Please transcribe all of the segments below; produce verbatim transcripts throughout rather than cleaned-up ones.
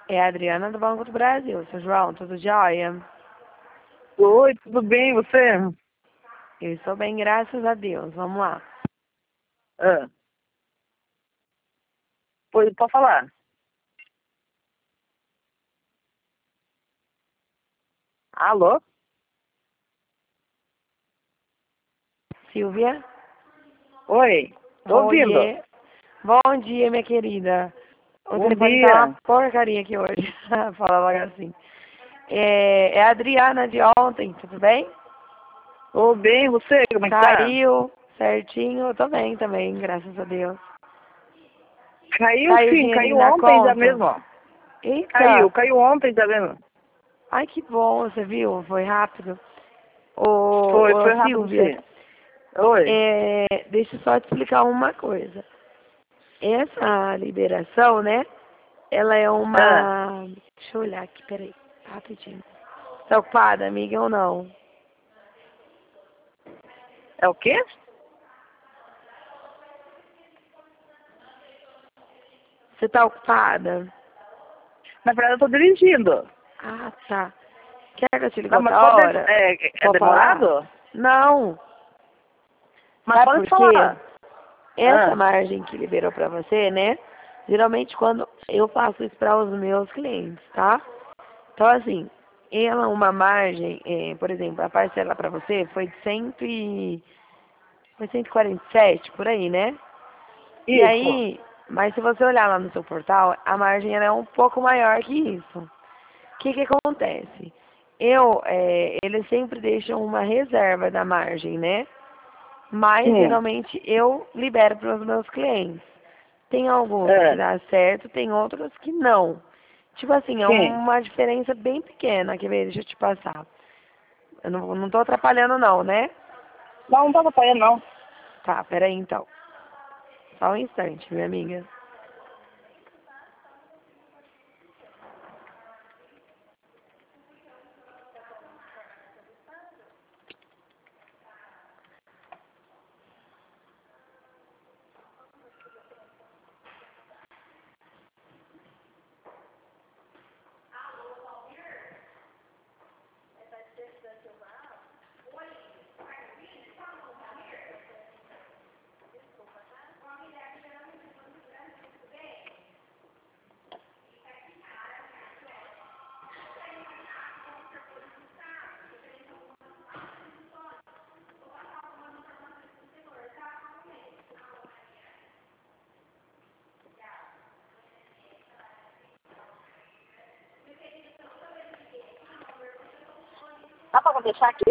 É a Adriana do Banco do Brasil. Seu João, tudo jóia? Oi, tudo bem, você? Eu estou bem, graças a Deus. Vamos lá. Ah. Pois, pode falar. Alô? Silvia? Oi, tô ouvindo. Oiê. Bom dia, minha querida. O Bom telefone tá uma dia. porcaria aqui hoje. Fala logo assim. É, é a Adriana de ontem, tudo bem? Tô bem, você, como é que tá? Caiu certinho, eu tô bem também, graças a Deus. Caiu Caiu o sim, dinheirinho caiu na ontem já conta? mesmo. Eita! Caiu, caiu ontem já mesmo. Ai, que bom, você viu? Foi rápido. Ô, Foi, ô foi rápido Silvia, sim. Oi. é, deixa eu só te explicar uma coisa. Essa liberação, né? Ela é Ah, uma. Deixa eu olhar aqui, peraí, rapidinho. Tá ocupada, amiga, ou não? é o quê? Você tá ocupada? Na verdade eu tô dirigindo. Ah, tá. Quer que eu te ligue Não, mas outra pode... hora? É, é Vou falar? demorado? Não. Mas Sabe pode por quê? falar. Essa Ah, margem que liberou pra você, né? Geralmente quando eu faço isso para os meus clientes, tá? Então assim, ela uma margem, é, por exemplo, a parcela para você foi de cento e, foi cento e quarenta e sete por aí, né? E isso. aí, mas se você olhar lá no seu portal, a margem ela é um pouco maior que isso. O que que acontece? Eu, é, eles sempre deixam uma reserva da margem, né? Mas Sim. geralmente eu libero para os meus clientes. Tem alguns que Ah, dá certo, tem outros que não. Tipo assim, é sim. uma diferença bem pequena. Quer ver? Deixa eu te passar. Eu não, não tô atrapalhando não, né? Não, não tava apanhando não. Tá, peraí então. Só um instante, minha amiga. Dá pra deixar aqui?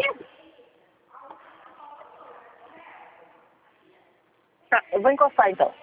Tá, eu vou encostar então.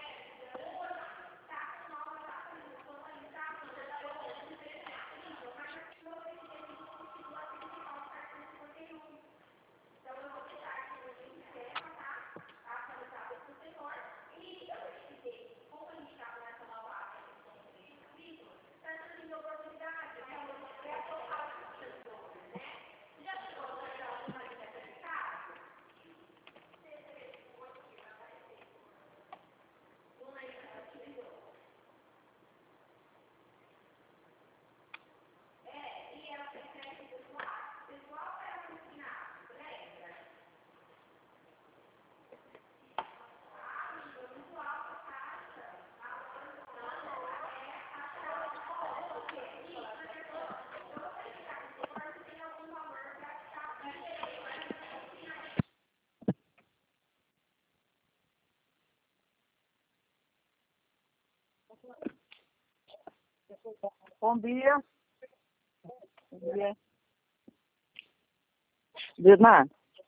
Bom dia. Bom dia. Dirna.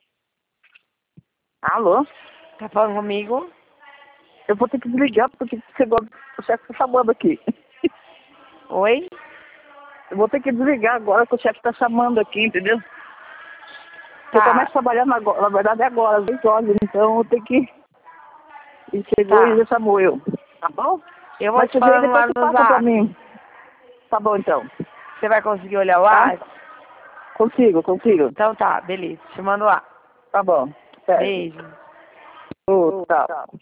Alô? Tá falando comigo? Eu vou ter que desligar porque chegou o chefe tá chamando aqui. Oi? Eu vou ter que desligar agora que o chefe tá chamando aqui, entendeu? Porque eu começo Tá, trabalhando agora, na verdade é agora, às dez horas, então eu tenho que... E chegou e tá. já chamou eu. Tá bom? Eu vou Mas te você vê falando depois lá você no passa pra zap. mim. Tá bom então. Você vai conseguir olhar o Tá? WhatsApp? Consigo, consigo. Então tá, beleza. Te mando lá. Tá bom. Certo. Beijo. Ô, tá.